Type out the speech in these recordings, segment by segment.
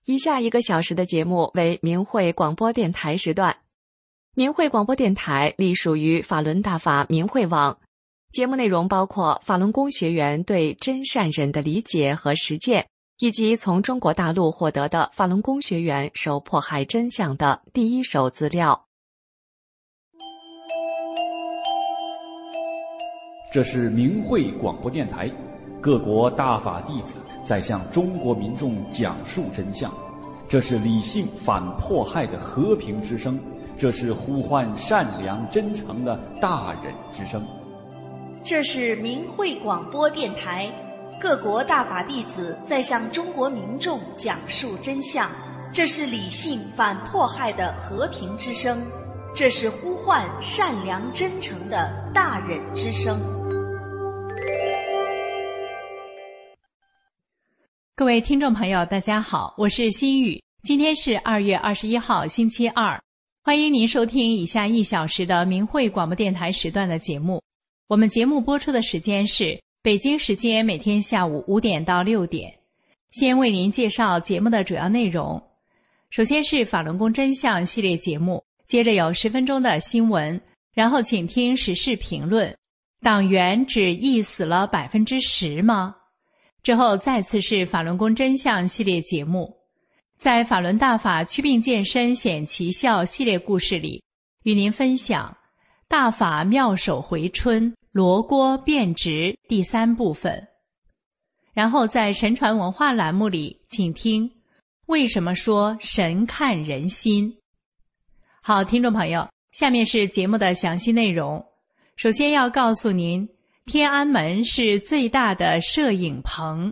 以下1个小时的节目为明慧广播电台时段。明慧广播电台隶属于法轮大法明慧网，节目内容包括法轮功学员对真善忍的理解和实践，以及从中国大陆获得的法轮功学员受迫害真相的第一手资料。 这是明慧广播电台，各国大法弟子在向中国民众讲述真相，这是理性反迫害的和平之声，这是呼唤善良真诚的大忍之声。 这是明慧广播电台，各国大法弟子在向中国民众讲述真相，这是理性反迫害的和平之声，这是呼唤善良真诚的大忍之声。 各位听众朋友大家好，我是心雨，今天是2月21号星期二，欢迎您收听以下1小时的明慧广播电台时段的节目。我们节目播出的时间是北京时间每天下午5点到6点。先为您介绍节目的主要内容。首先是法轮功真相系列节目，接着有10分钟的新闻，然后请听时事评论。党员只缢死了10%吗？之后再次是法轮功真相系列节目，在法轮大法祛病健身显奇效系列故事里，与您分享大法妙手回春，罗锅变直第3部分。然后在神传文化栏目里，请听为什么说神看人心。好，听众朋友，下面是节目的详细内容。首先要告诉您，天安门是最大的摄影棚。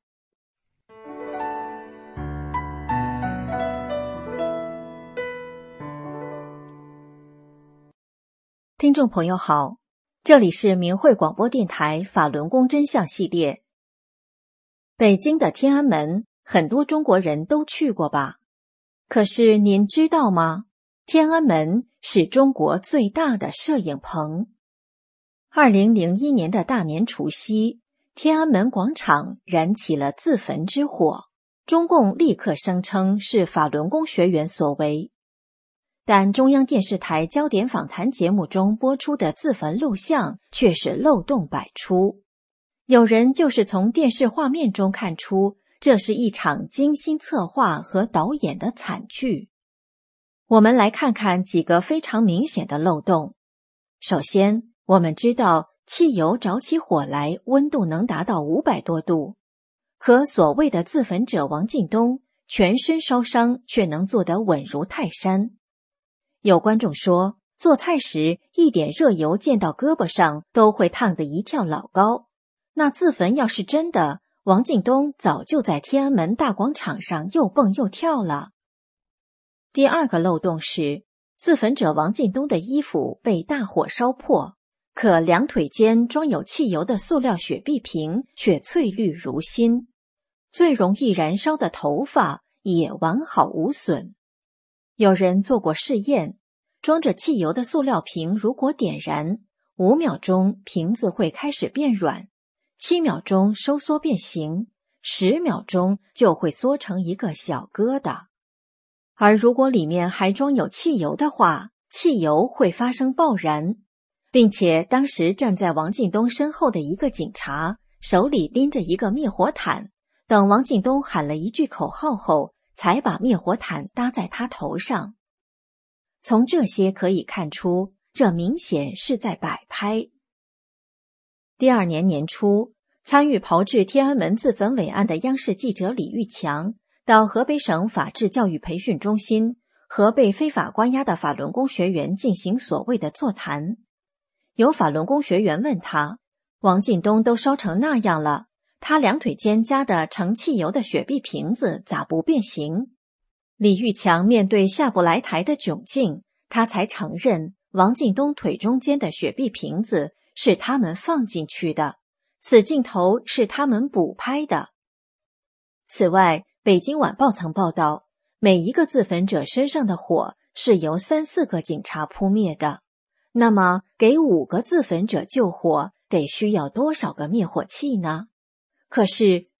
听众朋友好，这里是明慧广播电台法轮功真相系列。北京的天安门，很多中国人都去过吧？可是您知道吗？天安门是中国最大的摄影棚。2001年的大年除夕，天安门广场燃起了自焚之火，中共立刻声称是法轮功学员所为。但中央电视台焦点访谈节目中播出的自焚录像却是漏洞百出。有人就是从电视画面中看出，这是一场精心策划和导演的惨剧。我们来看看几个非常明显的漏洞。首先，我们知道汽油着起火来温度能达到500多度，可所谓的自焚者王进东全身烧伤却能做得稳如泰山。有观众说，做菜时一点热油溅到胳膊上都会烫得一跳老高，那自焚要是真的，王进东早就在天安门大广场上又蹦又跳了。第二个漏洞是，自焚者王进东的衣服被大火烧破，可两腿间装有汽油的塑料雪碧瓶却翠绿如新，最容易燃烧的头发也完好无损。有人做过试验，装着汽油的塑料瓶如果点燃，5秒钟瓶子会开始变软，7秒钟收缩变形，10秒钟就会缩成一个小疙瘩。而如果里面还装有汽油的话，汽油会发生爆燃，并且当时站在王进东身后的一个警察手里拎着一个灭火毯，等王进东喊了一句口号后，才把灭火毯搭在他头上。从这些可以看出，这明显是在摆拍。第2年年初，参与炮制天安门自焚伟案的央视记者李玉强到河北省法治教育培训中心和被非法关押的法轮功学员进行所谓的座谈。有法轮功学员问他，王进东都烧成那样了，他两腿间夹的盛汽油的雪碧瓶子咋不变形？李玉强面对下不来台的窘境，他才承认王进东腿中间的雪碧瓶子是他们放进去的，此镜头是他们补拍的。此外，北京晚报曾报道，每一个自焚者身上的火是由3、4个警察扑灭的，那么给5个自焚者救火得需要多少个灭火器呢？可是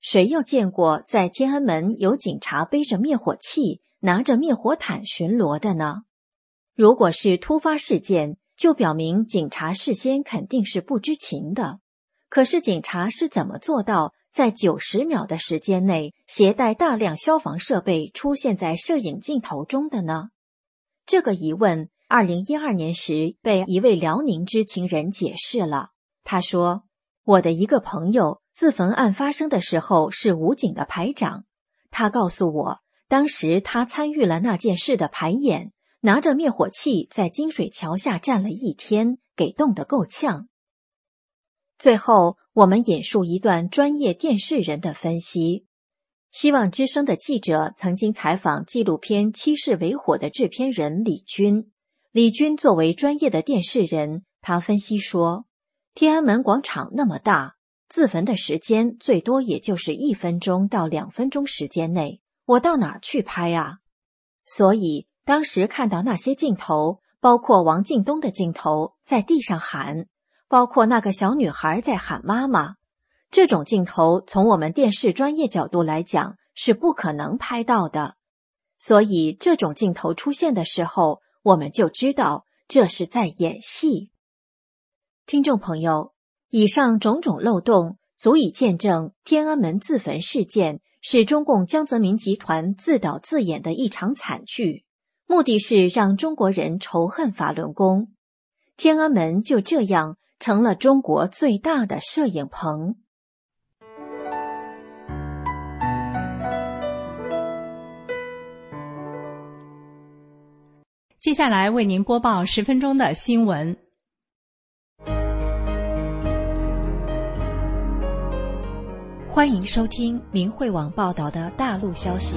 谁又见过在天安门有警察背着灭火器，拿着灭火毯巡逻的呢？如果是突发事件，就表明警察事先肯定是不知情的。可是警察是怎么做到在90秒的时间内携带大量消防设备出现在摄影镜头中的呢？这个疑问2012年时被一位辽宁知情人解释了。他说，我的一个朋友自焚案发生的时候是武警的排长，他告诉我，当时他参与了那件事的排演，拿着灭火器在金水桥下站了1天，给冻得够呛。最后，我们引述一段专业电视人的分析。希望之声的记者曾经采访纪录片《七世为火》的制片人李军。李军作为专业的电视人，他分析说，天安门广场那么大，自焚的时间最多也就是1分钟到2分钟时间内，我到哪儿去拍啊？所以当时看到那些镜头，包括王敬东的镜头，在地上喊，包括那个小女孩在喊妈妈，这种镜头从我们电视专业角度来讲是不可能拍到的。所以这种镜头出现的时候，我们就知道这是在演戏。听众朋友，以上种种漏洞足以见证天安门自焚事件是中共江泽民集团自导自演的一场惨剧，目的是让中国人仇恨法轮功。天安门就这样成了中国最大的摄影棚。 接下来为您播报10分钟的新闻。 欢迎收听明慧网报道的大陆消息。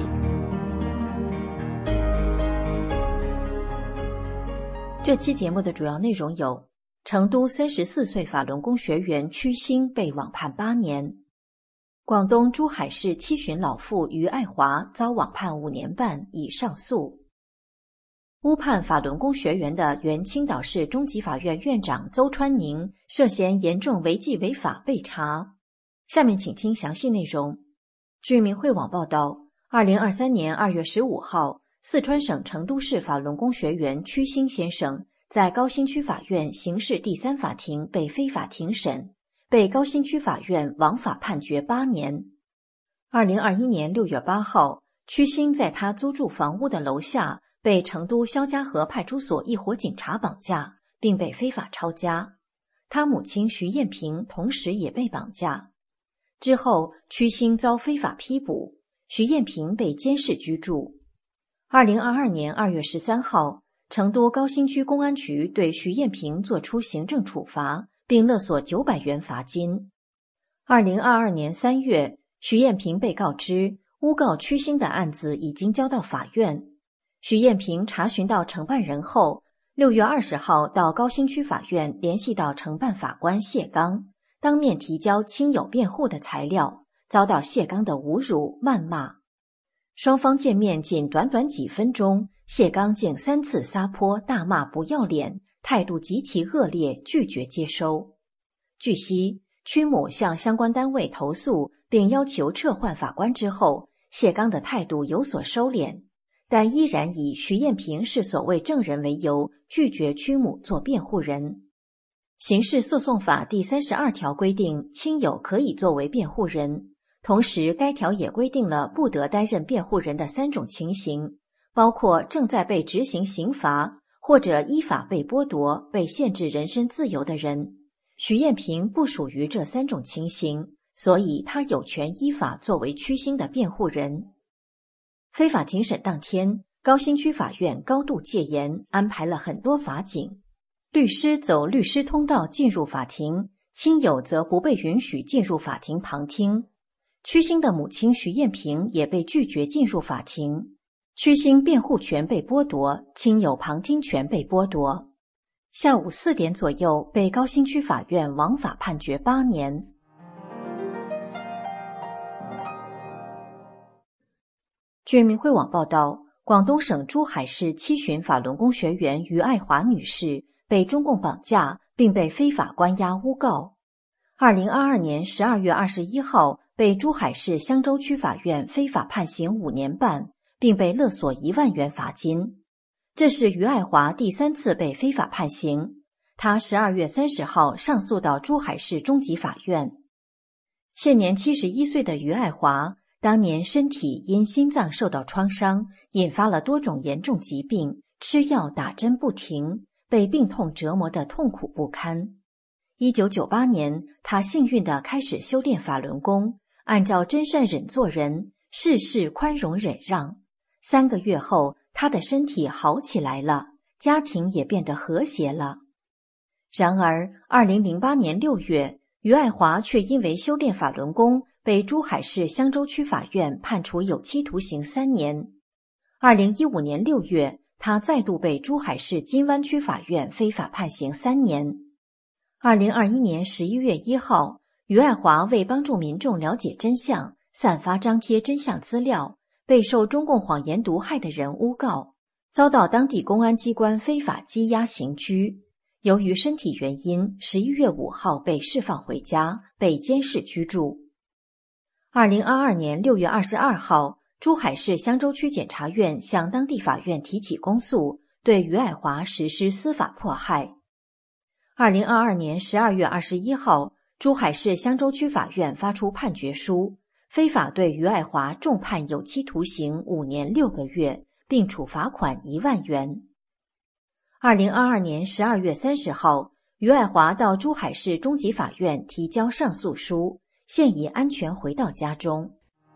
这期节目的主要内容有：成都34岁法轮功学员曲星被网判8年；广东珠海市七旬老妇于爱华遭网判5年半，已上诉；诬判法轮功学员的原青岛市中级法院院长邹川宁涉嫌严重违纪违法被查。下面请听详细内容。据明慧网报道，2023年2月15号，四川省成都市法轮功学员曲星先生在高新区法院刑事第3法庭被非法庭审，被高新区法院枉法判决8年。2021年6月8号，曲星在他租住房屋的楼下被成都肖家河派出所一伙警察绑架，并被非法抄家。他母亲徐艳萍同时也被绑架。之后，曲星遭非法批捕，徐艳萍被监视居住。2022年2月13号，成都高新区公安局对徐艳萍作出行政处罚，并勒索900元罚金。2022年3月，徐艳萍被告知诬告曲星的案子已经交到法院。徐艳萍查询到承办人后，6月20号到高新区法院联系到承办法官谢刚，当面提交亲友辩护的材料，遭到谢刚的侮辱谩骂。双方见面仅短短几分钟，谢刚竟3次撒泼大骂不要脸，态度极其恶劣，拒绝接收。据悉，曲母向相关单位投诉并要求撤换法官之后，谢刚的态度有所收敛，但依然以徐艳萍是所谓证人为由，拒绝曲母做辩护人。刑事诉讼法第32条规定，亲友可以作为辩护人，同时该条也规定了不得担任辩护人的3种情形，包括正在被执行刑罚或者依法被剥夺、被限制人身自由的人。徐艳萍不属于这3种情形，所以她有权依法作为曲星的辩护人。非法庭审当天，高新区法院高度戒严，安排了很多法警。律师走律师通道进入法庭，亲友则不被允许进入法庭旁听。曲星的母亲徐艳萍也被拒绝进入法庭，曲星辩护权被剥夺，亲友旁听权被剥夺。下午4点左右，被高新区法院枉法判决8年。据明慧网报道，广东省珠海市七旬法轮功学员于爱华女士被中共绑架，并被非法关押诬告。2022年12月21号被珠海市香洲区法院非法判刑5年半，并被勒索1万元罚金。这是于爱华第3次被非法判刑。他12月30号上诉到珠海市中级法院。现年71岁的于爱华，当年身体因心脏受到创伤，引发了多种严重疾病，吃药打针不停，被病痛折磨得痛苦不堪。1998年，他幸运地开始修炼法轮功，按照真善忍做人，事事宽容忍让。3个月后，他的身体好起来了，家庭也变得和谐了。然而2008年6月，于爱华却因为修炼法轮功被珠海市香洲区法院判处有期徒刑3年。2015年6月，他再度被珠海市金湾区法院非法判刑3年。2021年11月1号，于爱华为帮助民众了解真相，散发张贴真相资料，被受中共谎言毒害的人诬告，遭到当地公安机关非法羁押刑拘。由于身体原因，11月5号被释放回家，被监视居住。2022年6月22号，珠海市香洲区检察院向当地法院提起公诉，对于爱华实施司法迫害。2022年12月21号，珠海市香洲区法院发出判决书，非法对于爱华重判有期徒刑5年6个月，并处罚款1万元。2022年12月30号，于爱华到珠海市中级法院提交上诉书，现已安全回到家中。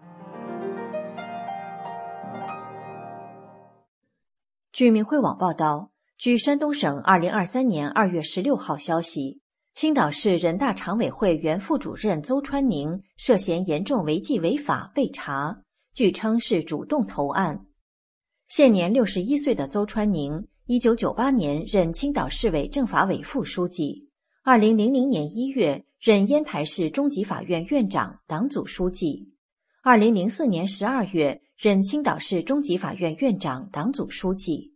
据明慧网报道，据山东省2023年2月16号消息，青岛市人大常委会原副主任邹川宁涉嫌严重违纪违法被查，据称是主动投案。现年61岁的邹川宁1998年任青岛市委政法委副书记，2000年1月任烟台市中级法院院长、党组书记，2004年12月任青岛市中级法院院长、党组书记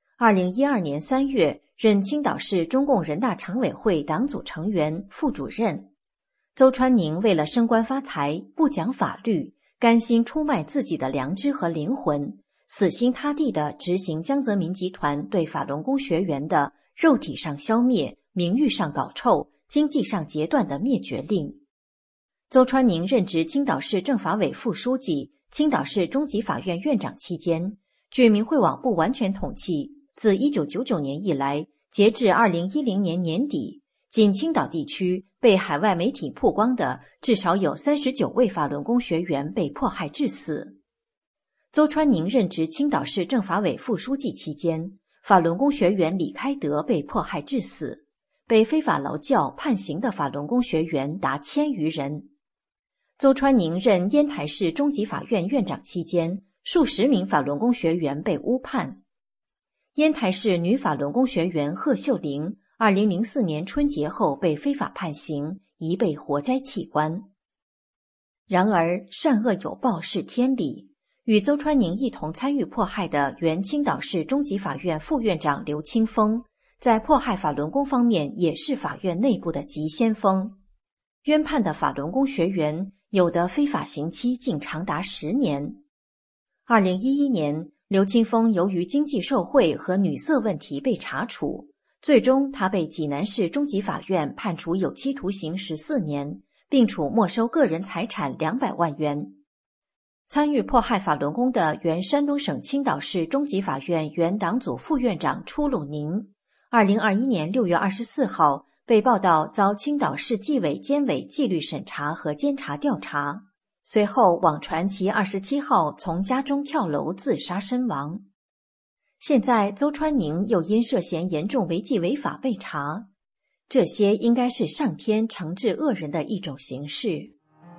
，2012年3月任青岛市中共人大常委会党组成员、副主任。邹川宁为了升官发财，不讲法律，甘心出卖自己的良知和灵魂，死心塌地地执行江泽民集团对法轮功学员的肉体上消灭、名誉上搞臭、经济上截断的灭绝令。邹川宁任职青岛市政法委副书记、青岛市中级法院院长期间，据明慧网不完全统计，自1999年以来，截至2010年年底，仅青岛地区被海外媒体曝光的至少有39位法轮功学员被迫害致死。邹川宁任职青岛市政法委副书记期间，法轮功学员李开德被迫害致死，被非法劳教判刑的法轮功学员达1000余人。邹川宁任烟台市中级法院院长期间，数十名法轮功学员被诬判。烟台市女法轮功学员贺秀玲2004年春节后被非法判刑，疑被活摘器官。然而善恶有报是天理，与邹川宁一同参与迫害的原青岛市中级法院副院长刘清峰，在迫害法轮功方面也是法院内部的急先锋。冤判的法轮功学员有的非法刑期竟长达10年。2011年，刘清峰由于经济受贿和女色问题被查处，最终他被济南市中级法院判处有期徒刑14年，并处没收个人财产200万元。参与迫害法轮功的原山东省青岛市中级法院原党组副院长初鲁宁，2021年6月24号被报道遭青岛市纪委监委纪律审查和监察调查，随后网传其27号从家中跳楼自杀身亡。现在邹川宁又因涉嫌严重违纪违法被查，这些应该是上天惩治恶人的一种形式。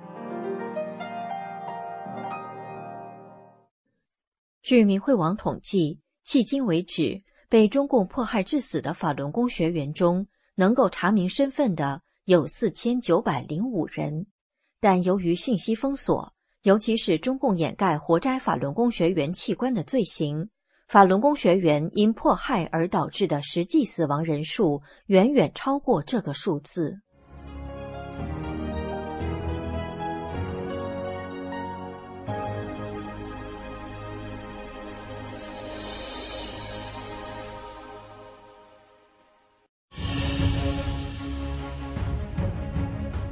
据明慧网统计，迄今为止，被中共迫害致死的法轮功学员中，能够查明身份的有4905人，但由于信息封锁，尤其是中共掩盖活摘法轮功学员器官的罪行，法轮功学员因迫害而导致的实际死亡人数远远超过这个数字。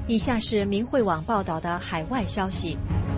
以下是明慧网报道的海外消息，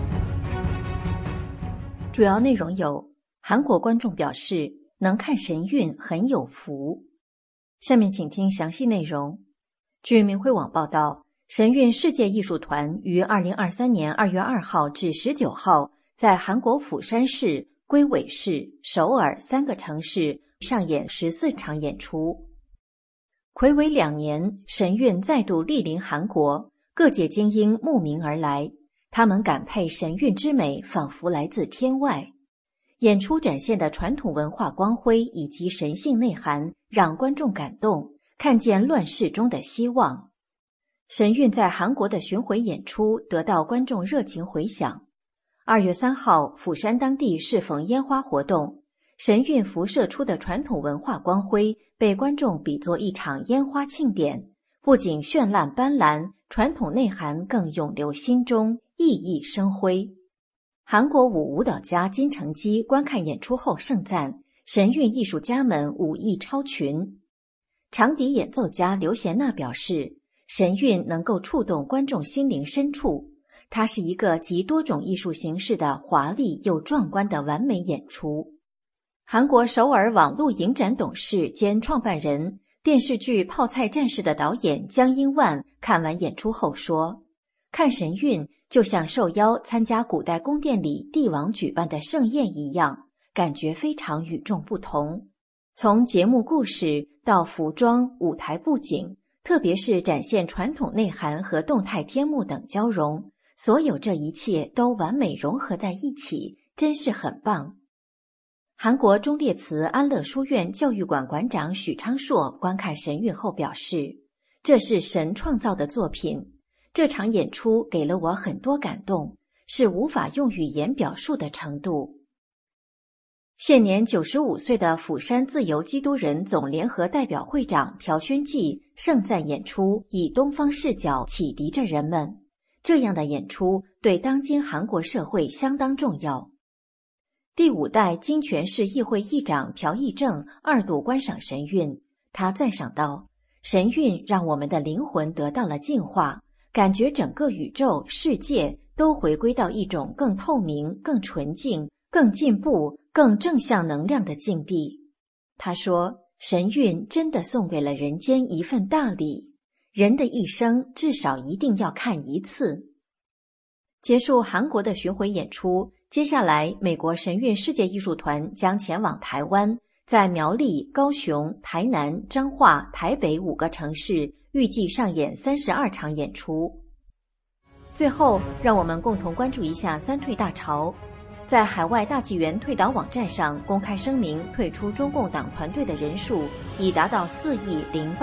主要内容有：韩国观众表示能看神韵很有福。下面请听详细内容。据明慧网报道，神韵世界艺术团于2023年2月2号至19号在韩国釜山市、龟尾市、首尔3个城市上演14场演出。睽违2年，神韵再度莅临韩国，各界精英慕名而来，他们感佩神韵之美，仿佛来自天外。演出展现的传统文化光辉以及神性内涵，让观众感动，看见乱世中的希望。神韵在韩国的巡回演出得到观众热情回响。2月3号，釜山当地适逢烟花活动，神韵辐射出的传统文化光辉被观众比作一场烟花庆典，不仅绚烂斑斓，传统内涵更永留心中，熠熠生辉。韩国舞蹈家金成基观看演出后盛赞，神韵艺术家们武艺超群。长笛演奏家刘贤娜表示，神韵能够触动观众心灵深处，它是一个集多种艺术形式的华丽又壮观的完美演出。韩国首尔网络影展董事兼创办人、电视剧《泡菜战士》的导演姜英万看完演出后说，看神韵就像受邀参加古代宫殿里帝王举办的盛宴一样，感觉非常与众不同。从节目故事到服装、舞台布景，特别是展现传统内涵和动态天幕等交融，所有这一切都完美融合在一起，真是很棒。韩国忠烈祠安乐书院教育馆馆长许昌硕观看神韵后表示，这是神创造的作品，这场演出给了我很多感动，是无法用语言表述的程度。现年95岁的釜山自由基督人总联合代表会长朴宣纪盛赞演出以东方视角启迪着人们，这样的演出对当今韩国社会相当重要。第5代金泉市议会议长朴义正2度观赏神韵，他赞赏道，神韵让我们的灵魂得到了净化，感觉整个宇宙世界都回归到一种更透明、更纯净、更进步、更正向能量的境地。他说，神韵真的送给了人间一份大礼，人的一生至少一定要看一次。结束韩国的巡回演出，接下来美国神韵世界艺术团将前往台湾，在苗栗、高雄、台南、彰化、台北5个城市预计上演32场演出。最后，让我们共同关注一下三退大潮。在海外大纪元退党网站上公开声明退出中共党团队的人数已达到4亿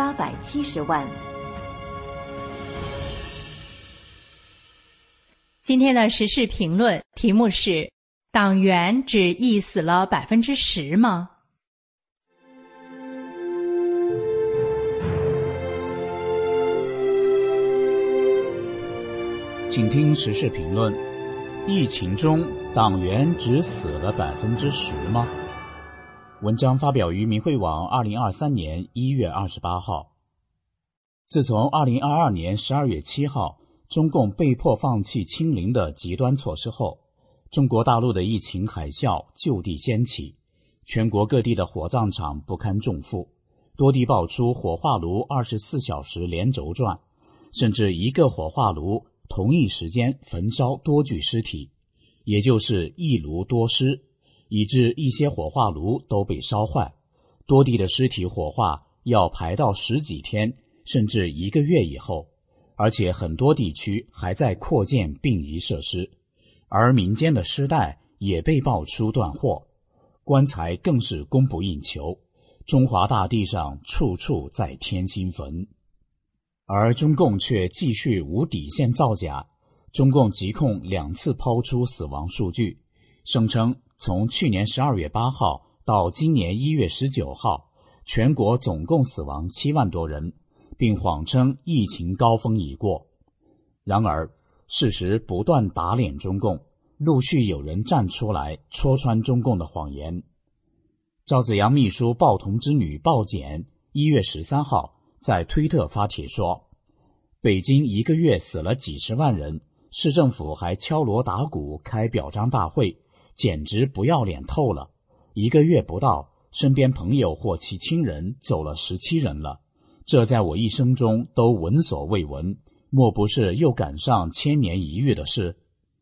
0870万。 今天的时事评论题目是：党员只役死了10%吗？ 请听时事评论：疫情中党员只死了10%吗？文章发表于明慧网2023年1月28号。自从2022年12月7号中共被迫放弃清零的极端措施后，中国大陆的疫情海啸就地掀起，全国各地的火葬场不堪重负，多地爆出火化炉24小时连轴转，甚至一个火化炉同一时间焚烧多具尸体，也就是一炉多尸，以致一些火化炉都被烧坏，多地的尸体火化要排到10几天甚至1个月以后，而且很多地区还在扩建殡仪设施，而民间的尸袋也被爆出断货，棺材更是供不应求，中华大地上处处在添新坟。而中共却继续无底线造假，中共疾控2次抛出死亡数据，声称从去年12月8号到今年1月19号，全国总共死亡7万多人，并谎称疫情高峰已过。然而，事实不断打脸中共，陆续有人站出来戳穿中共的谎言。赵紫阳秘书鲍彤之女鲍简1月13号在推特发帖说， 北京一个月死了几十万人，市政府还敲锣打鼓开表彰大会，简直不要脸透了。一个月不到，身边朋友或其亲人走了17人了，这在我一生中都闻所未闻，莫不是又赶上千年一遇的事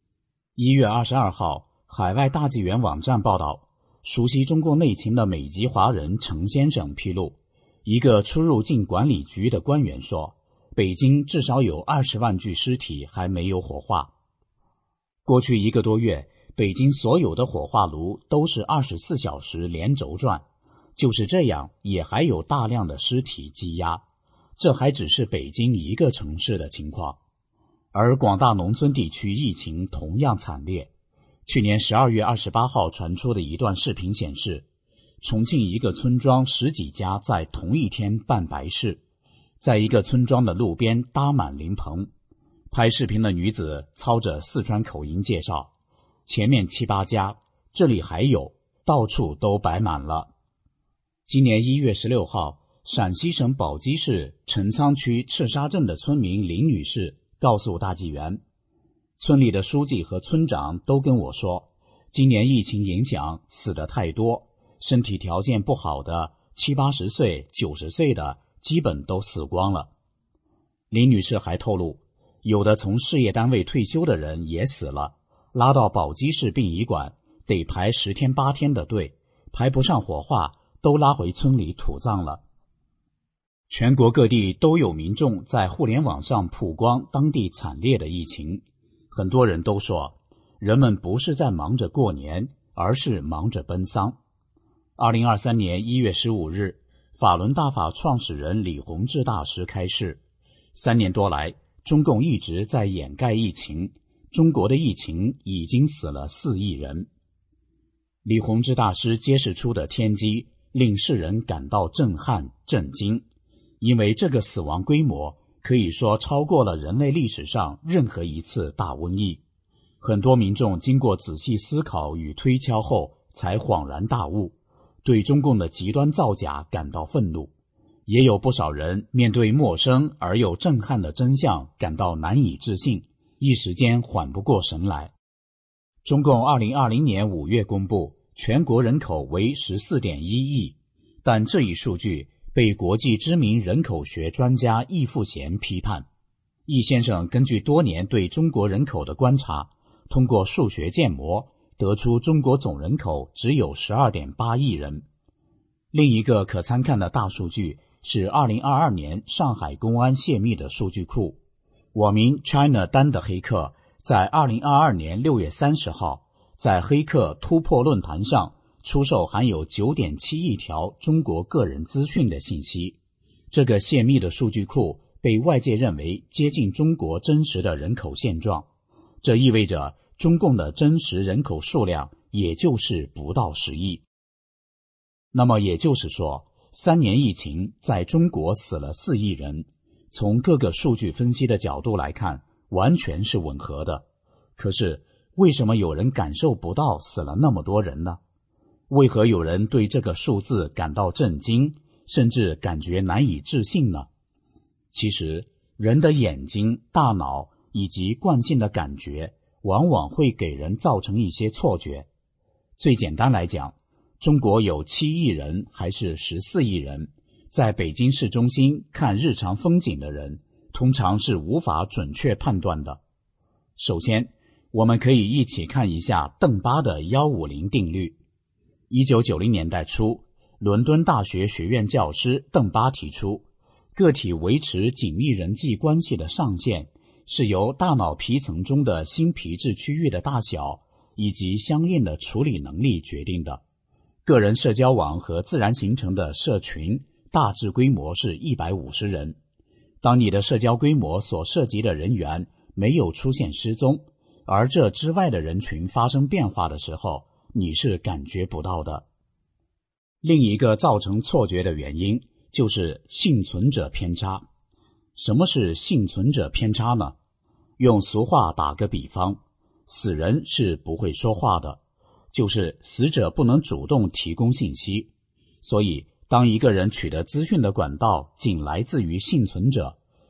？1月22号，海外大纪元网站报道，熟悉中国内情的美籍华人程先生披露，一个出入境管理局的官员说，北京至少有20万具尸体还没有火化。过去1个多月，北京所有的火化炉都是24小时连轴转，就是这样，也还有大量的尸体积压。这还只是北京一个城市的情况，而广大农村地区疫情同样惨烈。去年12月28号传出的一段视频显示，重庆一个村庄10几家在同一天办白事，在一个村庄的路边搭满灵棚。拍视频的女子操着四川口音介绍，前面7、8家，这里还有，到处都摆满了。今年1月16号，陕西省宝鸡市陈仓区赤沙镇的村民林女士告诉大纪元，村里的书记和村长都跟我说，今年疫情影响死得太多，身体条件不好的70、80岁、90岁的基本都死光了。林女士还透露，有的从事业单位退休的人也死了，拉到宝鸡市殡仪馆得排10天8天的队，排不上火化都拉回村里土葬了。全国各地都有民众在互联网上曝光当地惨烈的疫情，很多人都说，人们不是在忙着过年，而是忙着奔丧。2023年1月15日，法轮大法创始人李洪志大师开示，3年多来，中共一直在掩盖疫情，中国的疫情已经死了4亿人。李洪志大师揭示出的天机令世人感到震撼震惊，因为这个死亡规模可以说超过了人类历史上任何一次大瘟疫。很多民众经过仔细思考与推敲后才恍然大悟，对中共的极端造假感到愤怒。也有不少人面对陌生而又震撼的真相感到难以置信，一时间缓不过神来。中共2020年5月公布，全国人口为14.1亿，但这一数据被国际知名人口学专家易富贤批判。易先生根据多年对中国人口的观察，通过数学建模得出中国总人口只有12.8亿人。另一个可参看的大数据是2022年上海公安泄密的数据库。网名 China 丹的黑客在2022年6月30号在黑客突破论坛上出售含有 9.7 亿条中国个人资讯的信息。这个泄密的数据库被外界认为接近中国真实的人口现状，这意味着中共的真实人口数量也就是不到10亿。那么也就是说，3年疫情在中国死了4亿人，从各个数据分析的角度来看，完全是吻合的。可是为什么有人感受不到死了那么多人呢？为何有人对这个数字感到震惊，甚至感觉难以置信呢？其实，人的眼睛、大脑以及惯性的感觉，往往会给人造成一些错觉。最简单来讲，中国有7亿人还是14亿人，在北京市中心看日常风景的人，通常是无法准确判断的。首先，我们可以一起看一下邓巴的150定律。1990年代初，伦敦大学学院教师邓巴提出，个体维持紧密人际关系的上限是由大脑皮层中的新皮质区域的大小以及相应的处理能力决定的。个人社交网和自然形成的社群大致规模是150人。当你的社交规模所涉及的人员没有出现失踪，而这之外的人群发生变化的时候，你是感觉不到的。另一个造成错觉的原因就是幸存者偏差。什么是幸存者偏差呢？用俗话打个比方，死人是不会说话的，就是死者不能主动提供信息。所以当一个人取得资讯的管道仅来自于幸存者，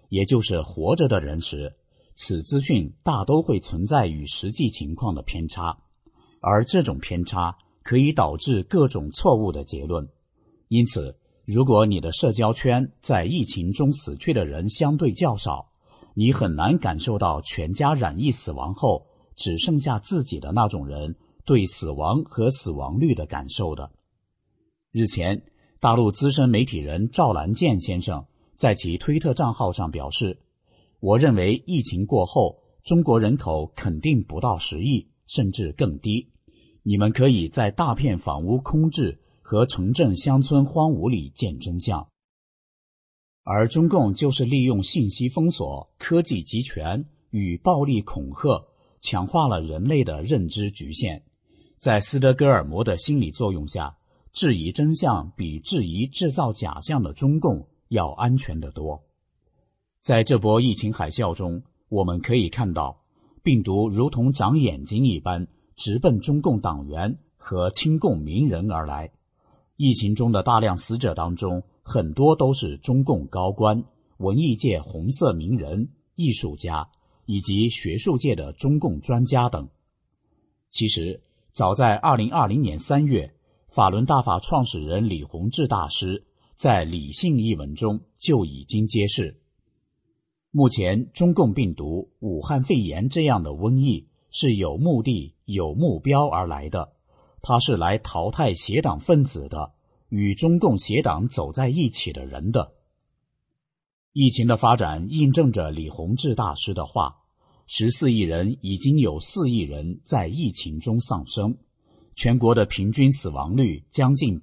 也就是活着的人时，此资讯大都会存在与实际情况的偏差，而这种偏差可以导致各种错误的结论。因此，如果你的社交圈在疫情中死去的人相对较少，你很难感受到全家染疫死亡后只剩下自己的那种人对死亡和死亡率的感受的。日前，大陆资深媒体人赵兰健先生在其推特账号上表示，我认为疫情过后，中国人口肯定不到10亿，甚至更低。你们可以在大片房屋空置和城镇乡村荒芜里见真相。而中共就是利用信息封锁、科技集权与暴力恐吓，强化了人类的认知局限。在斯德哥尔摩的心理作用下，质疑真相比质疑制造假象的中共要安全得多。在这波疫情海啸中，我们可以看到，病毒如同长眼睛一般直奔中共党员和亲共名人而来。疫情中的大量死者当中，很多都是中共高官、文艺界红色名人、艺术家以及学术界的中共专家等。其实，早在2020年3月，法轮大法创始人李洪志大师在《理性》一文中就已经揭示，目前中共病毒、武汉肺炎这样的瘟疫是有目的、有目标而来的，它是来淘汰邪党分子的，与中共邪党走在一起的人的。疫情的发展印证着李洪志大师的话，14亿人已经有4亿人在疫情中丧生，全国的平均死亡率将近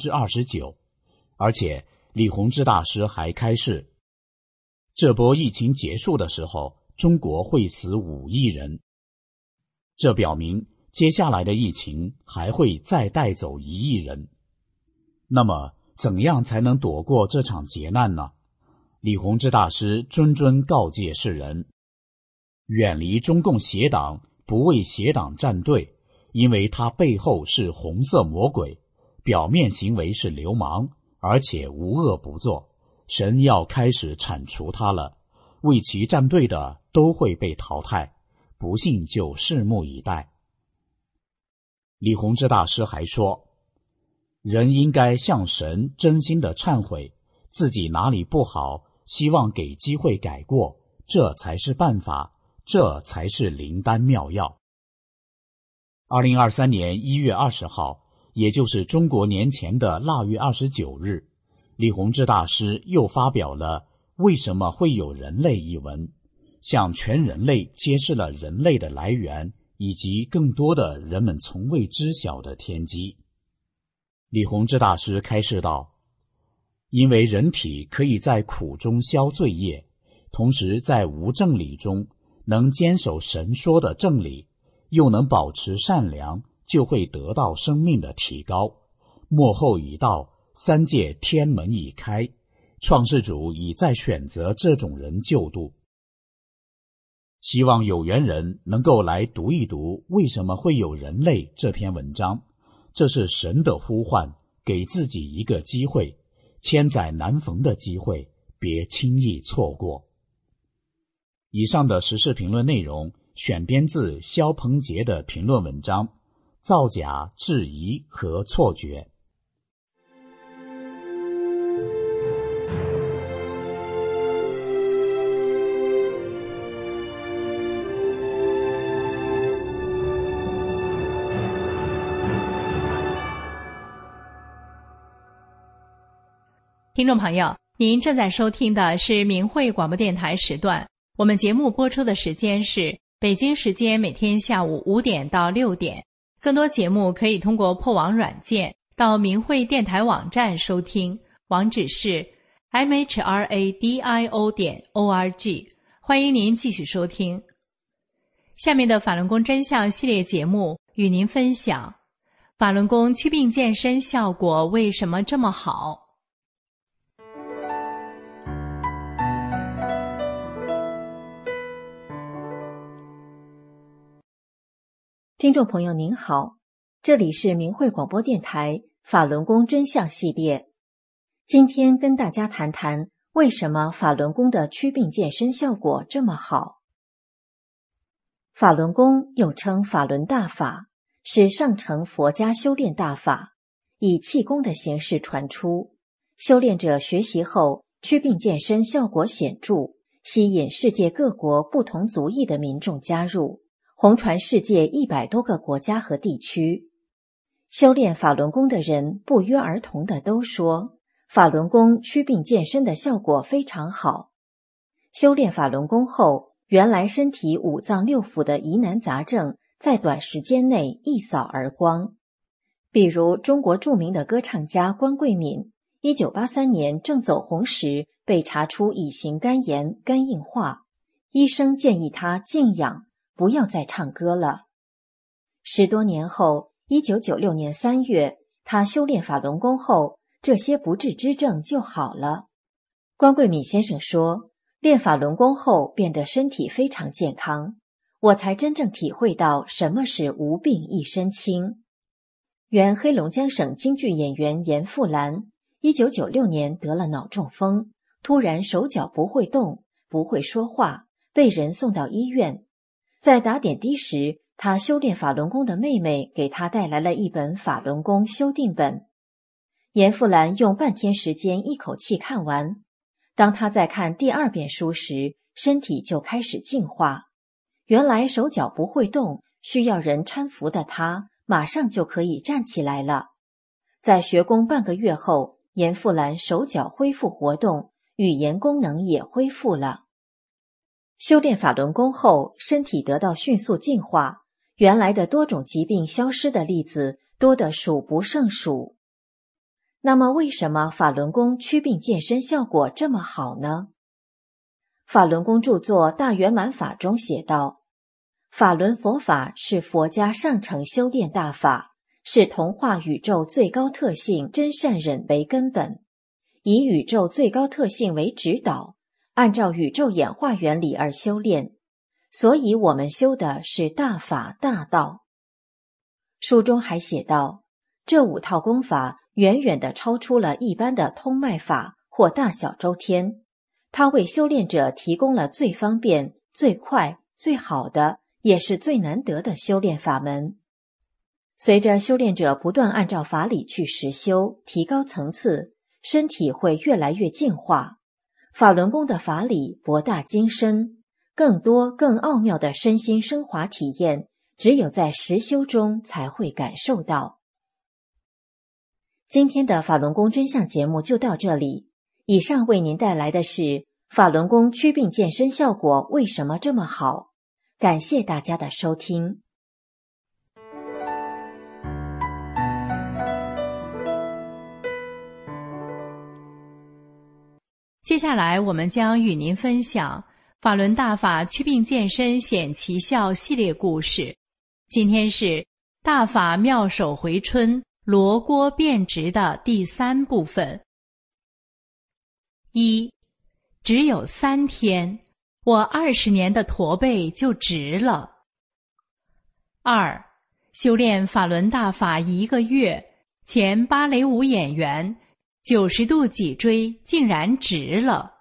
29%， 而且李洪志大师还开示，这波疫情结束的时候，中国会死5亿人。这表明接下来的疫情还会再带走1亿人。那么，怎样才能躲过这场劫难呢？李洪志大师谆谆告诫世人，远离中共邪党，不为邪党站队，因为他背后是红色魔鬼，表面行为是流氓，而且无恶不作。神要开始铲除他了，为其站队的都会被淘汰，不信就拭目以待。李洪志大师还说，人应该向神真心的忏悔，自己哪里不好，希望给机会改过，这才是办法，这才是灵丹妙药。2023年1月20号，也就是中国年前的腊月29日，李洪志大师又发表了《为什么会有人类》一文，向全人类揭示了人类的来源以及更多的人们从未知晓的天机。李洪志大师开示道，因为人体可以在苦中消罪业，同时在无正理中能坚守神说的正理，又能保持善良，就会得到生命的提高。末后已到，三界天门已开，创世主已在选择这种人救度。希望有缘人能够来读一读为什么会有人类这篇文章，这是神的呼唤，给自己一个机会，千载难逢的机会，别轻易错过。以上的时事评论内容选编自肖鹏杰的评论文章《造假、质疑和错觉》。 听众朋友，您正在收听的是明慧广播电台时段，我们节目播出的时间是北京时间每天下午5点到6点。更多节目可以通过破网软件到明慧电台网站收听，网址是 mhradio.org。 欢迎您继续收听。下面的法轮功真相系列节目与您分享，法轮功祛病健身效果为什么这么好？ 听众朋友您好，这里是明慧广播电台法轮功真相系列。今天跟大家谈谈为什么法轮功的祛病健身效果这么好？法轮功又称法轮大法，是上乘佛家修炼大法，以气功的形式传出。修炼者学习后，祛病健身效果显著，吸引世界各国不同族裔的民众加入，红传世界100多个国家和地区。修炼法轮功的人不约而同的都说，法轮功祛病健身的效果非常好。修炼法轮功后，原来身体5脏6腑的疑难杂症在短时间内一扫而光。比如中国著名的歌唱家关桂敏，1983年正走红时被查出乙型肝炎、肝硬化，医生建议他静养，不要再唱歌了。10多年后，1996年3月，他修炼法轮功后，这些不治之症就好了。关桂敏先生说，练法轮功后变得身体非常健康，我才真正体会到什么是无病一身轻。原黑龙江省京剧演员严复兰1996年得了脑中风，突然手脚不会动，不会说话，被人送到医院。在打点滴时，他修炼法轮功的妹妹给他带来了一本法轮功修订本。严复兰用半天时间一口气看完，当他在看第2遍书时，身体就开始净化。原来手脚不会动，需要人搀扶的他，马上就可以站起来了。在学功半个月后，严复兰手脚恢复活动，语言功能也恢复了。修炼法轮功后，身体得到迅速净化，原来的多种疾病消失的例子多得数不胜数。那么为什么法轮功祛病健身效果这么好呢？法轮功著作《大圆满法》中写道，法轮佛法是佛家上乘修炼大法，是同化宇宙最高特性真善忍为根本，以宇宙最高特性为指导，按照宇宙演化原理而修炼，所以我们修的是大法大道。书中还写道，这5套功法远远地超出了一般的通脉法或大小周天，它为修炼者提供了最方便、最快、最好的，也是最难得的修炼法门。随着修炼者不断按照法理去实修，提高层次，身体会越来越净化。法轮功的法理博大精深，更多更奥妙的身心升华体验，只有在实修中才会感受到。今天的法轮功真相节目就到这里。以上为您带来的是法轮功祛病健身效果为什么这么好？感谢大家的收听。 接下来我们将与您分享法轮大法祛病健身显奇效系列故事。今天是大法妙手回春罗锅变直的第3部分。1. 只有3天，我20年的驼背就直了。2. 修炼法轮大法1个月，前芭蕾舞演员90度脊椎竟然直了。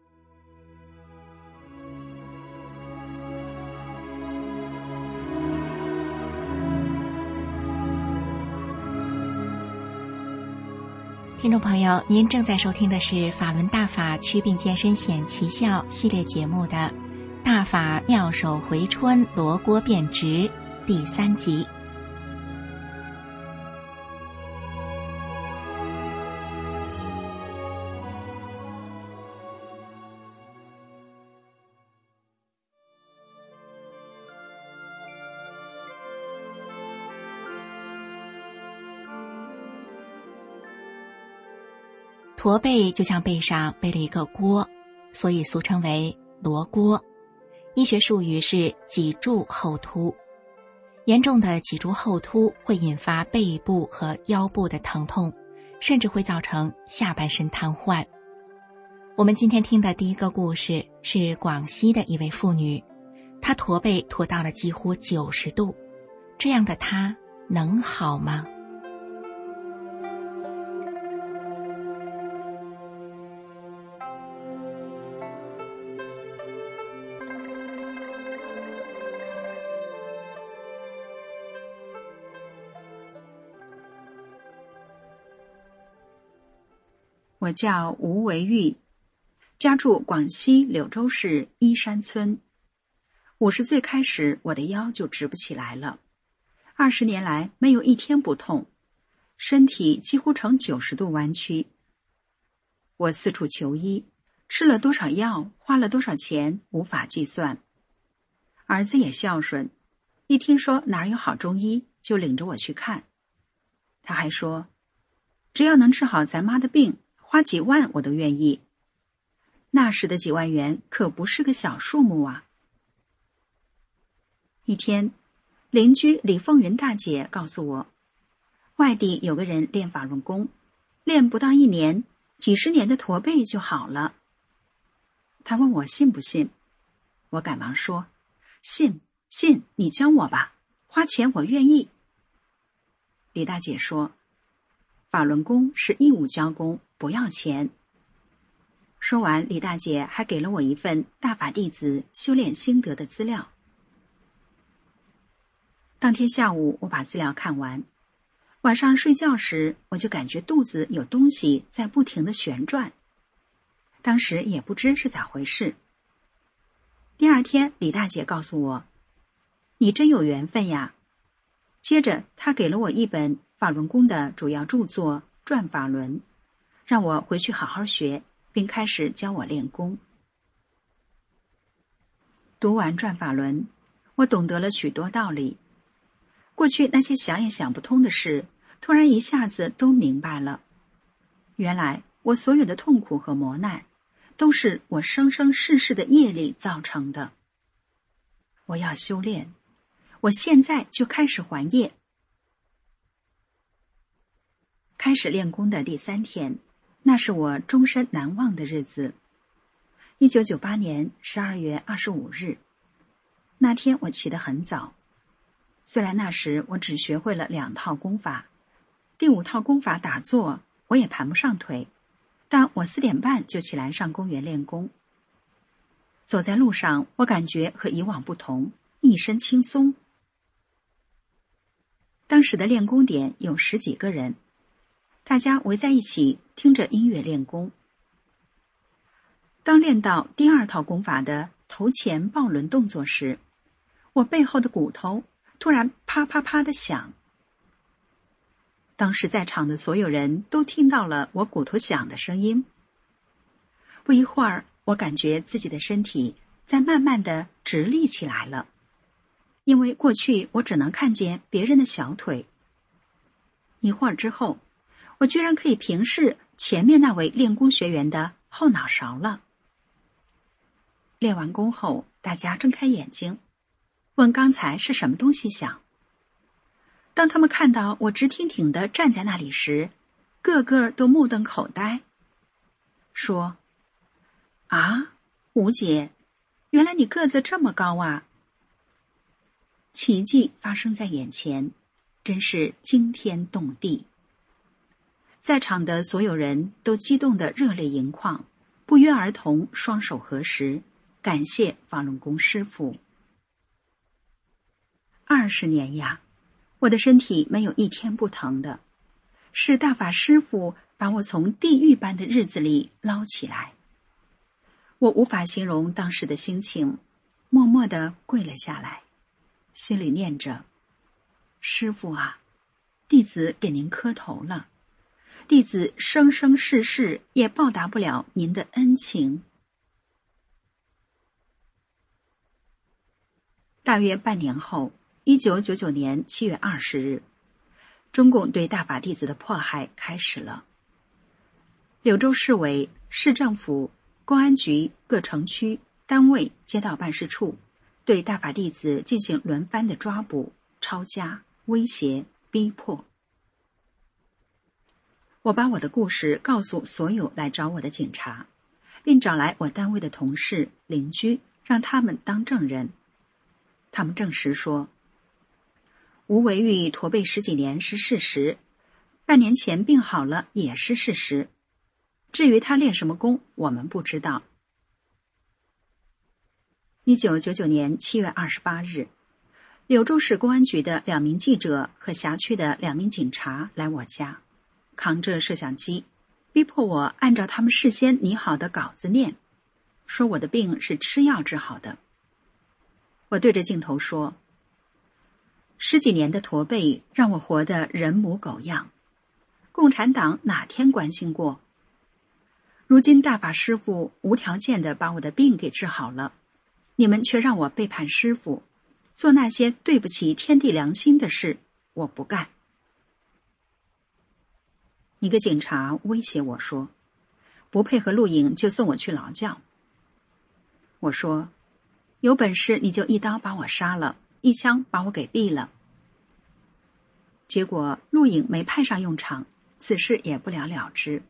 听众朋友，您正在收听的是法轮大法祛病健身显奇效系列节目的大法妙手回春罗锅变直第3集。驼背就像背上背了一个锅，所以俗称为罗锅。医学术语是脊柱后凸。严重的脊柱后凸会引发背部和腰部的疼痛，甚至会造成下半身瘫痪。我们今天听的第一个故事是广西的一位妇女，她驼背驼到了几乎90度，这样的她能好吗？ 我叫吴维玉，家住广西柳州市依山村。50岁开始，我的腰就直不起来了，20年来没有一天不痛，身体几乎呈90度弯曲。我四处求医，吃了多少药，花了多少钱，无法计算。儿子也孝顺，一听说哪儿有好中医，就领着我去看。他还说，只要能治好咱妈的病，花几万我都愿意。那时的几万元可不是个小数目啊。一天，邻居李凤云大姐告诉我，外地有个人练法轮功，练不到1年，几十年的驼背就好了。她问我信不信，我赶忙说，信，你教我吧，花钱我愿意。李大姐说，法轮功是义务教功，不要钱。说完，李大姐还给了我一份大法弟子修炼心得的资料。当天下午，我把资料看完，晚上睡觉时，我就感觉肚子有东西在不停地旋转，当时也不知是咋回事。第二天，李大姐告诉我，你真有缘分呀。接着，她给了我一本法轮功的主要著作《转法轮》，让我回去好好学，并开始教我练功。读完《转法轮》，我懂得了许多道理。过去那些想也想不通的事，突然一下子都明白了。原来我所有的痛苦和磨难，都是我生生世世的业力造成的。我要修炼，我现在就开始还业。开始练功的第3天，那是我终身难忘的日子。1998年12月25日，那天我起得很早。虽然那时我只学会了2套功法，第5套功法打坐我也盘不上腿，但我4点半就起来上公园练功。走在路上，我感觉和以往不同，一身轻松。当时的练功点有10几个人，大家围在一起听着音乐练功。当练到第2套功法的头前抱轮动作时，我背后的骨头突然啪啪啪地响。当时在场的所有人都听到了我骨头响的声音。不一会儿，我感觉自己的身体在慢慢地直立起来了，因为过去我只能看见别人的小腿。一会儿之后，我居然可以平视前面那位练功学员的后脑勺了。练完功后，大家睁开眼睛，问刚才是什么东西响。当他们看到我直挺挺地站在那里时，个个都目瞪口呆，说，啊，吴姐，原来你个子这么高啊。奇迹发生在眼前，真是惊天动地。在场的所有人都激动得热泪盈眶，不约而同双手合十，感谢法轮功师父。20年呀，我的身体没有一天不疼的，是大法师父把我从地狱般的日子里捞起来。我无法形容当时的心情，默默地跪了下来，心里念着，师父啊，弟子给您磕头了，弟子生生世世也报答不了您的恩情。大约半年后，1999年7月20日，中共对大法弟子的迫害开始了。柳州市委、市政府、公安局各城区单位街道办事处对大法弟子进行轮番的抓捕、抄家、威胁、逼迫。我把我的故事告诉所有来找我的警察，并找来我单位的同事、邻居，让他们当证人。他们证实说，吴维玉驼背10几年是事实，半年前病好了也是事实。至于他练什么功，我们不知道。1999年7月28日，柳州市公安局的2名记者和辖区的2名警察来我家，扛着摄像机， 逼迫我按照他们事先拟好的稿子念，说我的病是吃药治好的。我对着镜头说，10几年的驼背让我活得人模狗样，共产党哪天关心过？如今大法师父无条件地把我的病给治好了，你们却让我背叛师父，做那些对不起天地良心的事，我不干。一个警察威胁我说，不配合录影就送我去劳教。我说，有本事你就一刀把我杀了，一枪把我给毙了。结果录影没派上用场，此事也不了了之。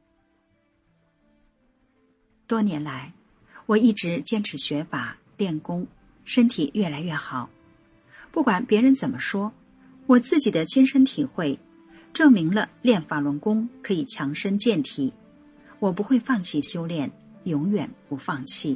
多年来，我一直坚持学法练功，身体越来越好。不管别人怎么说，我自己的亲身体会证明了练法轮功可以强身健体。我不会放弃修炼，永远不放弃。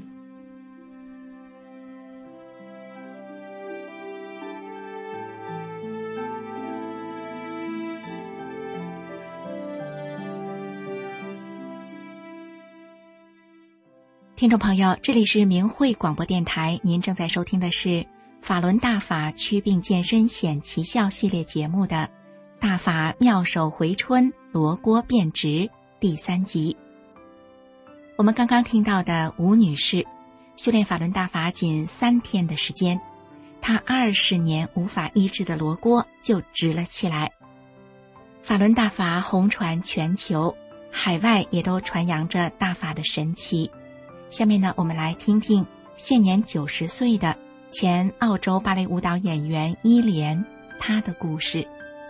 听众朋友，这里是明慧广播电台，您正在收听的是法轮大法祛病健身显奇效系列节目的大法妙手回春罗锅变直第3集。我们刚刚听到的吴女士修炼法轮大法仅3天的时间，她20年无法医治的罗锅就直了起来。法轮大法红传全球，海外也都传扬着大法的神奇。下面呢，我们来听听现年90岁的前澳洲芭蕾舞蹈演员伊莲她的故事。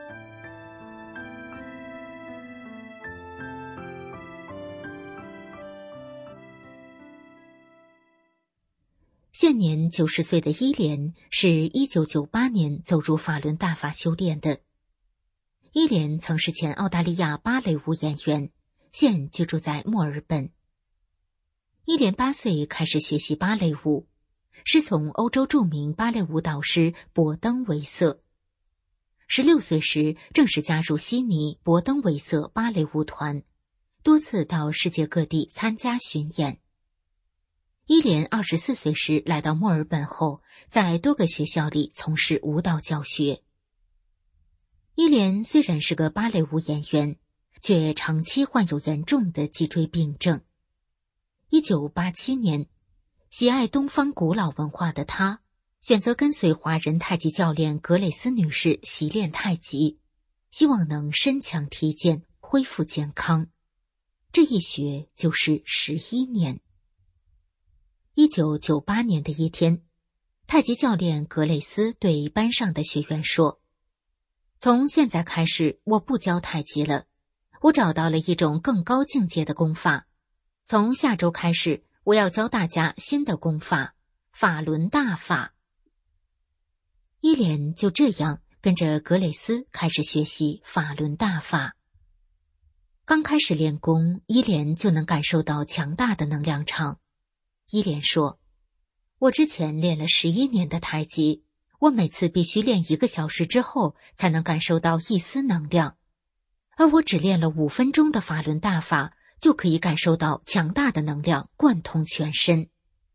现年90岁的伊莲是1998年走入法轮大法修炼的。伊莲曾是前澳大利亚芭蕾舞演员，现居住在墨尔本。伊莲8岁开始学习芭蕾舞，师从欧洲著名芭蕾舞蹈师伯登维瑟。16岁时正式加入悉尼伯登维瑟芭蕾舞团，多次到世界各地参加巡演。伊莲24岁时来到墨尔本后，在多个学校里从事舞蹈教学。伊莲虽然是个芭蕾舞演员，却长期患有严重的脊椎病症。1987年，喜爱东方古老文化的他，选择跟随华人太极教练格蕾斯女士习练太极，希望能身强体健，恢复健康。这一学就是11年。1998年的一天，太极教练格蕾斯对班上的学员说，从现在开始我不教太极了，我找到了一种更高境界的功法。从下周开始，我要教大家新的功法——法轮大法。伊莲就这样跟着格蕾斯开始学习法轮大法。刚开始练功，伊莲就能感受到强大的能量场。伊莲说，我之前练了11年的太极，我每次必须练1个小时之后才能感受到一丝能量，而我只练了5分钟的法轮大法，就可以感受到强大的能量贯通全身。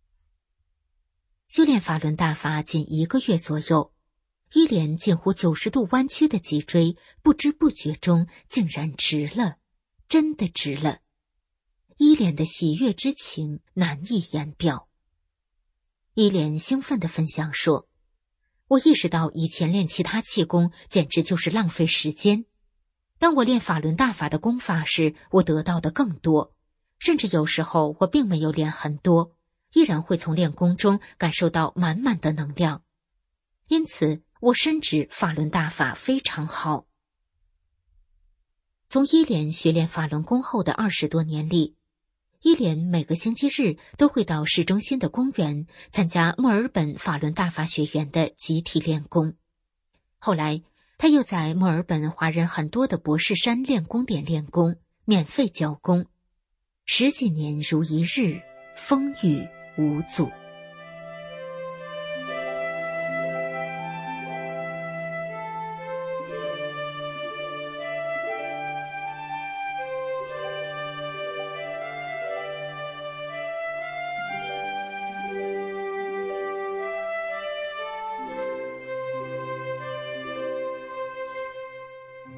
修炼法轮大法仅1个月左右，伊莲近乎90度弯曲的脊椎不知不觉中竟然直了，真的直了。伊莲的喜悦之情难以言表。伊莲兴奋地分享说，我意识到以前练其他气功简直就是浪费时间。当我练法轮大法的功法时，我得到的更多，甚至有时候我并没有练很多，依然会从练功中感受到满满的能量。因此，我深知法轮大法非常好。从伊莲学练法轮功后的20多年里，伊莲每个星期日都会到市中心的公园参加墨尔本法轮大法学员的集体练功。后来，他又在墨尔本华人很多的博士山练功点练功，免费教功，10几年如一日，风雨无阻。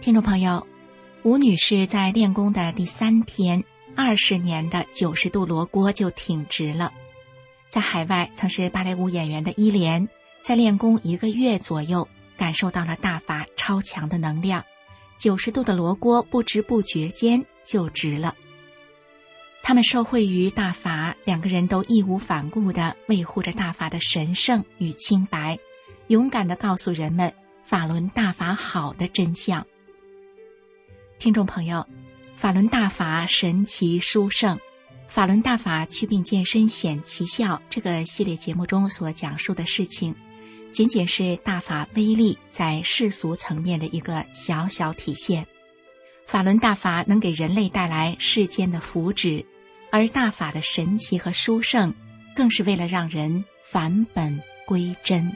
听众朋友，吴女士在练功的第3天，20年的90度罗锅就挺直了。在海外曾是芭蕾舞演员的伊莲，在练功1个月左右，感受到了大法超强的能量，90度的罗锅不知不觉间就直了。他们受惠于大法，2个人都义无反顾地维护着大法的神圣与清白，勇敢地告诉人们法轮大法好的真相。听众朋友，法轮大法神奇殊胜，法轮大法祛病健身显奇效这个系列节目中所讲述的事情，仅仅是大法威力在世俗层面的一个小小体现。法轮大法能给人类带来世间的福祉，而大法的神奇和殊胜，更是为了让人返本归真。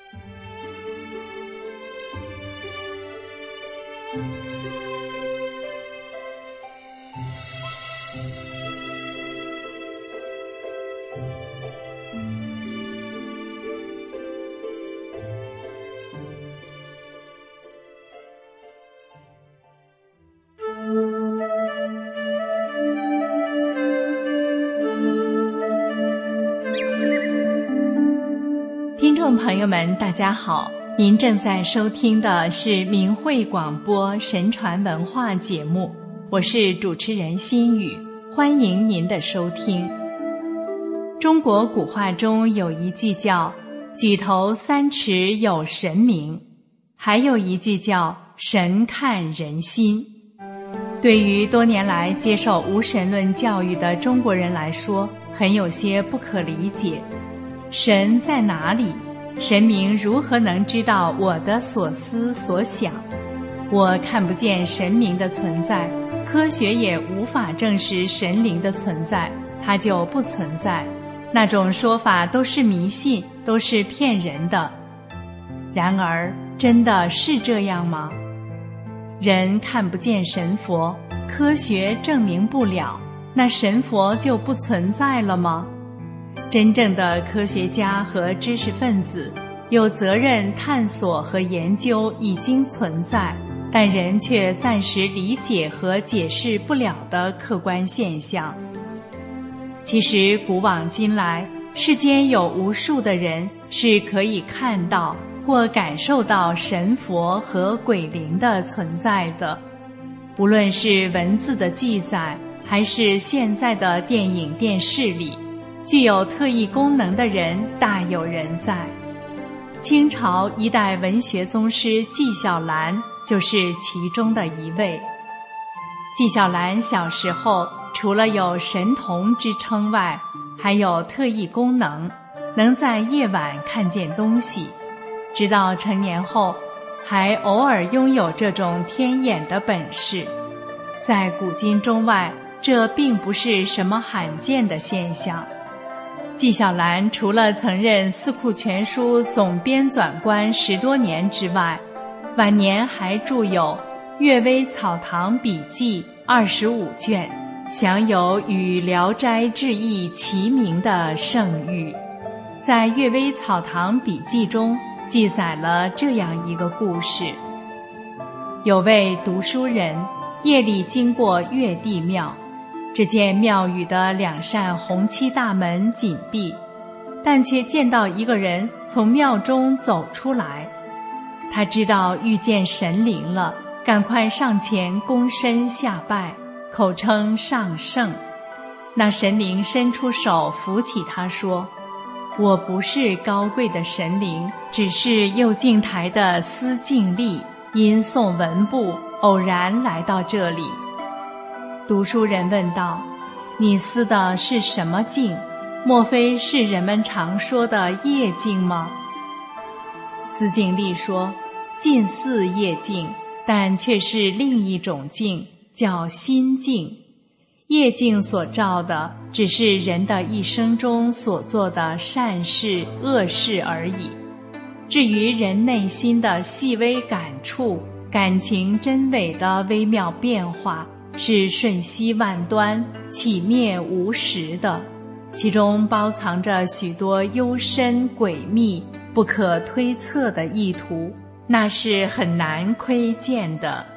听众朋友们，大家好，您正在收听的是明慧广播神传文化节目，我是主持人心雨，欢迎您的收听。中国古话中有一句叫举头3尺有神明，还有一句叫神看人心。对于多年来接受无神论教育的中国人来说，很有些不可理解。神在哪里？神明如何能知道我的所思所想？我看不见神明的存在，科学也无法证实神灵的存在，它就不存在。那种说法都是迷信，都是骗人的。然而，真的是这样吗？人看不见神佛，科学证明不了，那神佛就不存在了吗？真正的科学家和知识分子有责任探索和研究已经存在，但人却暂时理解和解释不了的客观现象。其实古往今来，世间有无数的人是可以看到或感受到神佛和鬼灵的存在的，无论是文字的记载，还是现在的电影电视里，具有特异功能的人大有人在。清朝一代文学宗师纪晓岚就是其中的一位。纪晓岚小时候除了有神童之称外，还有特异功能，能在夜晚看见东西。直到成年后，还偶尔拥有这种天眼的本事。在古今中外，这并不是什么罕见的现象。纪晓岚除了曾任《四库全书》总编纂官10多年之外，晚年还著有《阅微草堂笔记》25卷，享有与《聊斋志异》齐名的盛誉。在《阅微草堂笔记》中记载了这样一个故事：有位读书人夜里经过月帝庙，只见庙宇的2扇红漆大门紧闭，但却见到一个人从庙中走出来。他知道遇见神灵了，赶快上前躬身下拜，口称上圣。那神灵伸出手扶起他说：我不是高贵的神灵，只是右镜台的司净吏，因诵文部偶然来到这里。读书人问道：你思的是什么镜？莫非是人们常说的夜镜吗？司净吏说：近似夜镜，但却是另一种镜，叫心镜。夜镜所照的只是人的一生中所做的善事恶事而已，至于人内心的细微感触、感情真伪的微妙变化，是瞬息万端、起灭无时的，其中包藏着许多幽深诡秘、不可推测的意图，那是很难窥见的。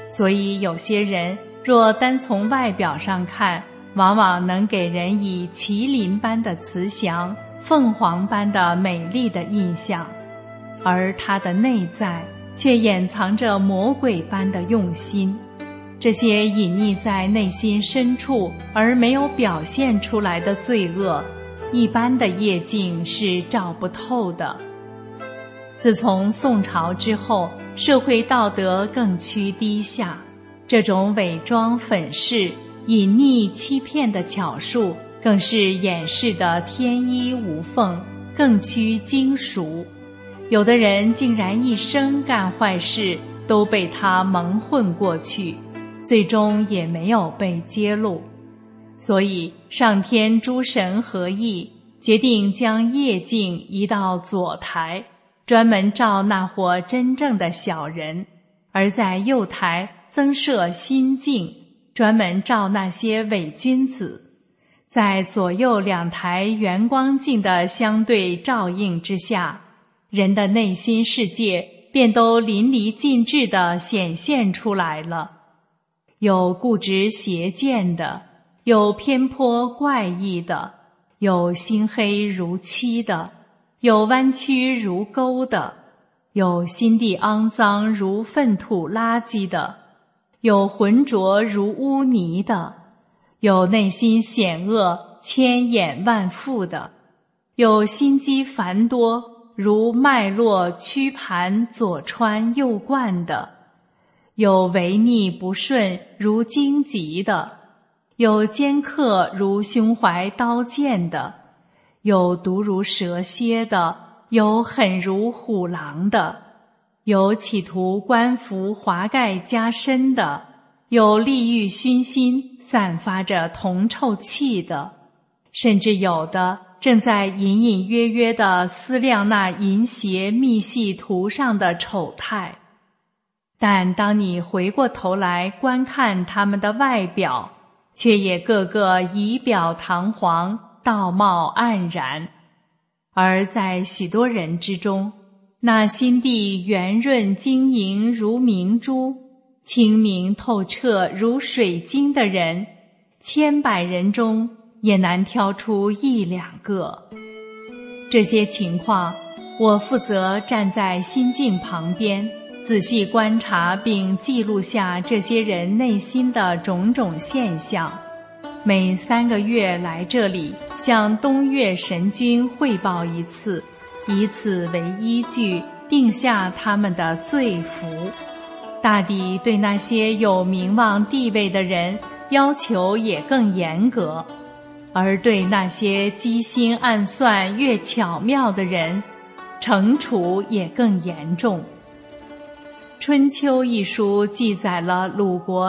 所以有些人若单从外表上看，往往能给人以麒麟般的慈祥、凤凰般的美丽的印象，而他的内在却掩藏着魔鬼般的用心。这些隐匿在内心深处而没有表现出来的罪恶，一般的业镜是照不透的。自从宋朝之后，社会道德更趋低下，这种伪装粉饰、隐匿欺骗的巧术，更是掩饰得天衣无缝，更趋精熟。有的人竟然一生干坏事，都被他蒙混过去，最终也没有被揭露。所以上天诸神合议，决定将业镜移到左台，专门照那伙真正的小人，而在右台增设心镜，专门照那些伪君子。在左右两台圆光镜的相对照映之下，人的内心世界便都淋漓尽致地显现出来了。有固执邪见的，有偏颇怪异的，有心黑如漆的，有弯曲如沟的，有心地肮脏如粪土垃圾的，有浑浊如污泥的，有内心险恶千眼万复的，有心机繁多如脉络曲盘左穿右贯的，有违逆不顺如荆棘的，有尖刻如胸怀刀剑的，有毒如蛇蝎的，有狠如虎狼的，有企图官服华盖加身的，有利欲熏心散发着铜臭气的，甚至有的正在隐隐约约地思量那淫邪密细图上的丑态。但当你回过头来观看他们的外表，却也个个仪表堂皇，道貌岸然。而在许多人之中，那心地圆润晶莹如明珠，清明透彻如水晶的人，100百人中也难挑出1、2个。这些情况，我负责站在心镜旁边，仔细观察并记录下这些人内心的种种现象。每3个月来这里向东岳神君汇报一次，以此为依据定下他们的罪福。大抵对那些有名望地位的人要求也更严格，而对那些机心暗算越巧妙的人，惩处也更严重。《春秋》一书记载了鲁国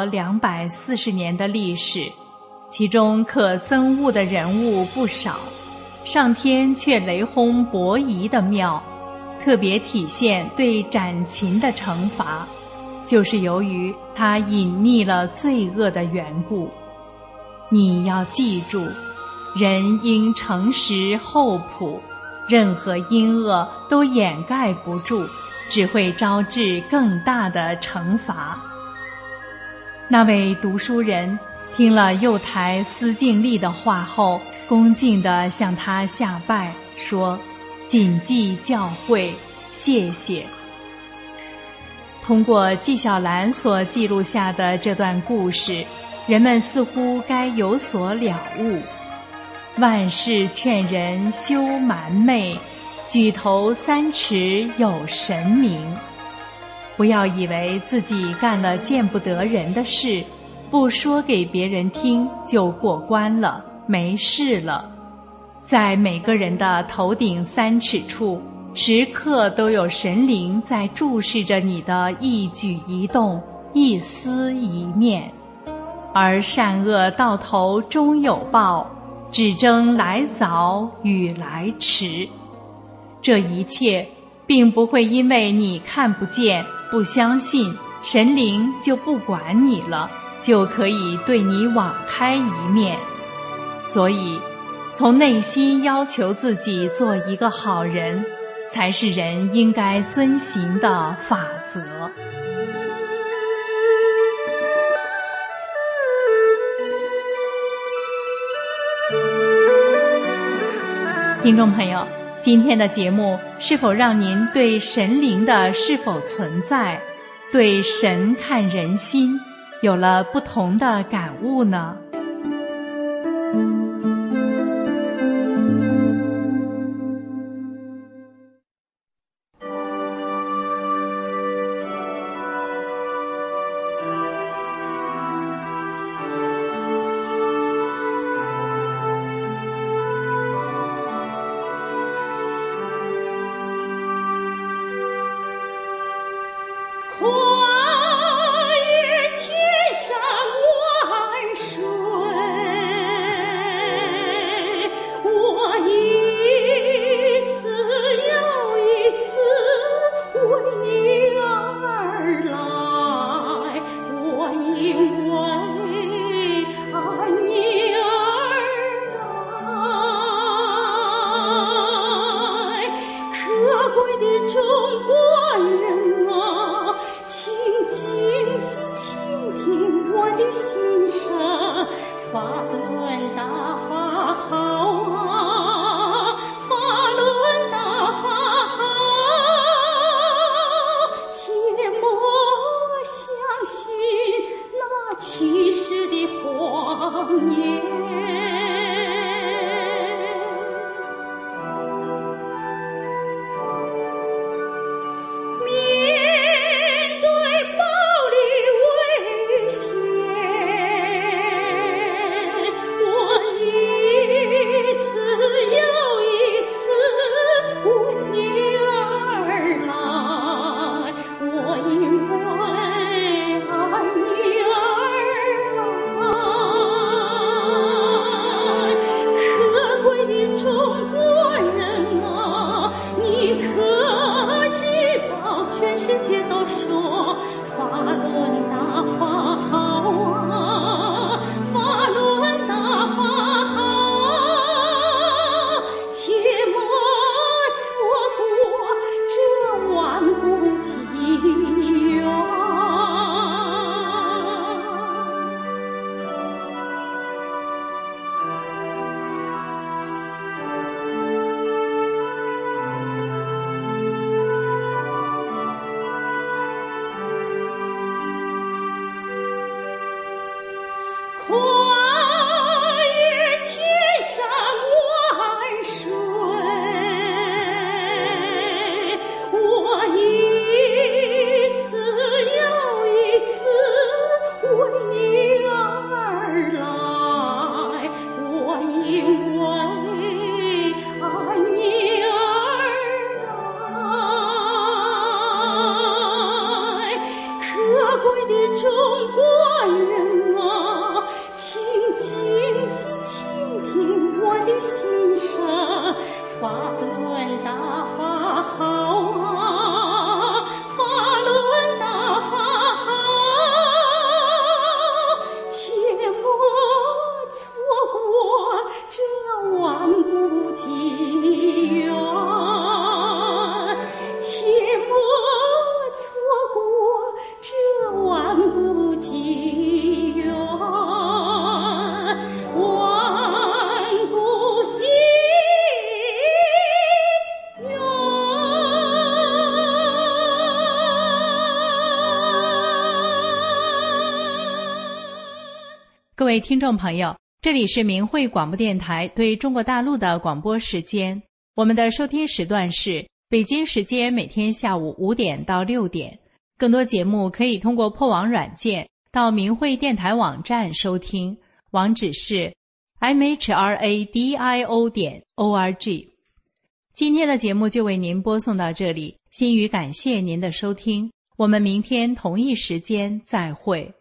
240年的历史，其中可憎恶的人物不少，上天却雷轰伯夷的妙，特别体现对斩禽的惩罚，就是由于他隐匿了罪恶的缘故。你要记住，人应诚实厚朴，任何阴恶都掩盖不住，只会招致更大的惩罚。那位读书人听了右台司敬力的话后，恭敬地向他下拜，说：“谨记教诲，谢谢。”通过纪晓岚所记录下的这段故事，人们似乎该有所了悟。万事劝人休瞒昧，举头3尺有神明。不要以为自己干了见不得人的事，不说给别人听就过关了，没事了。在每个人的头顶3尺处，时刻都有神灵在注视着你的一举一动，一思一念。而善恶到头终有报，只争来早与来迟。这一切并不会因为你看不见、不相信，神灵就不管你了，就可以对你网开一面。所以，从内心要求自己做一个好人，才是人应该遵行的法则。 听众朋友，今天的节目是否让您对神灵的是否存在，对神看人心有了不同的感悟呢？各位听众朋友，这里是明慧广播电台对中国大陆的广播时间。我们的收听时段是北京时间每天下午5点到6点。更多节目可以通过破网软件到明慧电台网站收听，网址是 mhradio.org。今天的节目就为您播送到这里，心语感谢您的收听，我们明天同一时间再会。